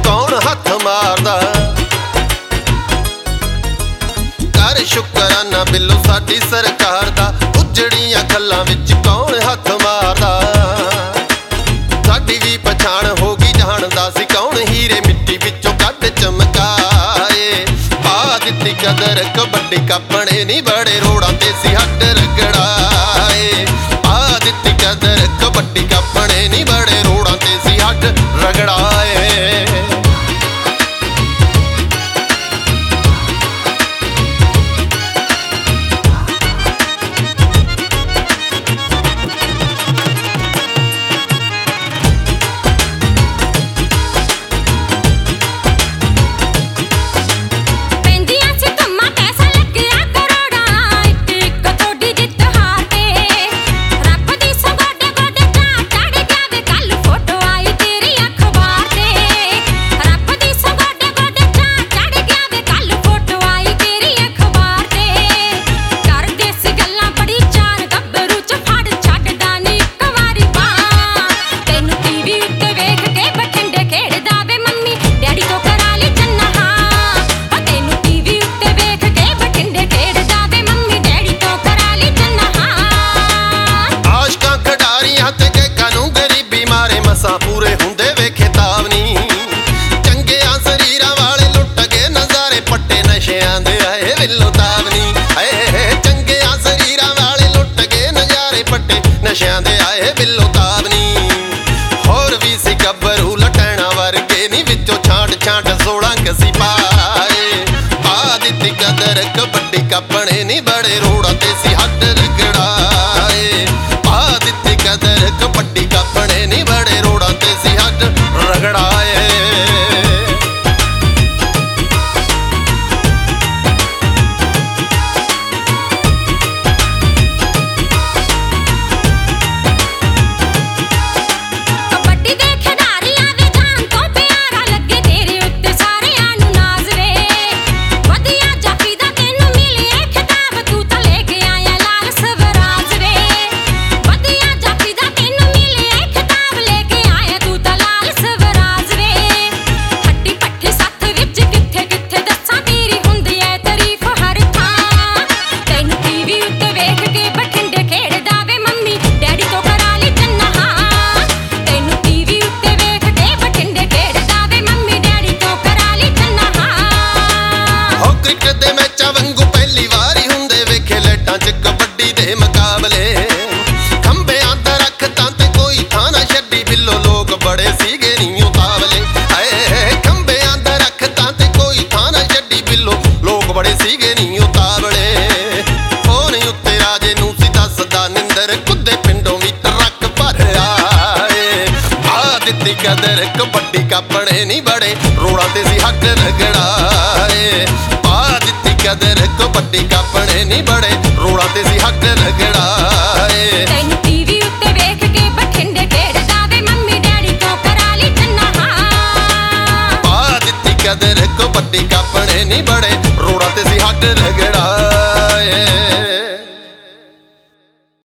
कौन हथ मारदा। कर शुकराना बिल्लो साडी सरकार दा, उजड़ियां गल्लां विच कौन हथ मारदा। साडी भी पछाण हो गई जानदा सी कौन हीरे मिट्टी विचों कढ चमकाए। पा दित्ती कदर कबड्डी कपणे नी बड़े रोड़ां ते सी हट रगड़ाए। पा दित्ती कदर कबड्डी कपणे नी बड़े रोड़ां ते सी हट रगड़ाए। पूरे हुंदे वेखे तावनी चंगियां शरीरां वाले लुट गए नज़ारे पट्टे नशियां दे आए विल्लो तावनी। चंगियां शरीरां वाले लुट गए नज़ारे पट्टे नशियां दे आए विल्लो तावनी। होर भी सी गब्बरू लटैणा वर्गे नी विचों छांट छांट 16 कसी पाए। पा दित्ती कदर कबड्डी कपणे नी बड़े रोड़ां ते सी हट रगड़ाए। पा दित्ती कदर कबड्डी कपणे नी बड़े रोड़ां ते सी हट रगड़ाए। बड़े सीगे नी उतावले खंबेआं दा रखतां ते कोई थां ना छड्डी बिल्लो लोग बड़े सीगे नी उतावले। फोन उत्ते राजे नूं सी दसदा निंदर कुद्दे पिंडों भी ट्रक भर आए। आ दित्ती कदर कबड्डी कपणे नी बड़े रोड़ां ते सी हट रगड़ाए। आ दित्ती कदर कबड्डी कपणे नी बड़े रोड़ां ते सी हट रगड़ाए। कदर कबड्डी कपणे नी बड़े रोड़ां ते सी हट रगड़ाए।